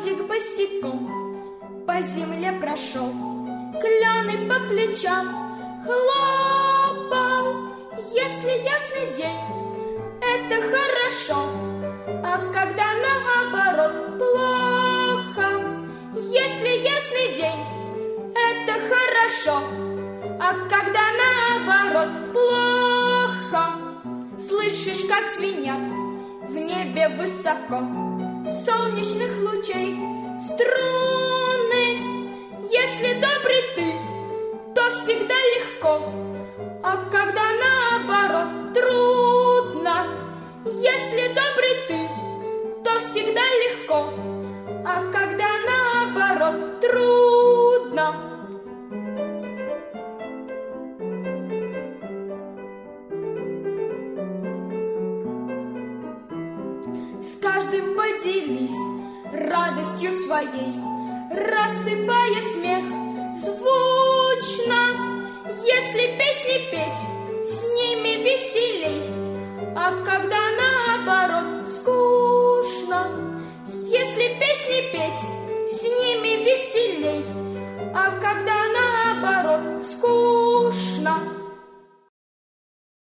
Дождик босиком по земле прошел, клены по плечам хлопал. Если ясный день, это хорошо, а когда наоборот плохо. Если ясный день, это хорошо, а когда наоборот плохо. Слышишь, как звенят в небе высоко солнечных лучей струны. Если добрый ты, то всегда легко, а когда наоборот трудно. Если добрый ты, то всегда легко, а когда наоборот трудно. С каждым поделись радостью своей, рассыпая смех звучно. Если песни петь, с ними веселей, а когда наоборот скучно. Если песни петь, с ними веселей, а когда наоборот скучно.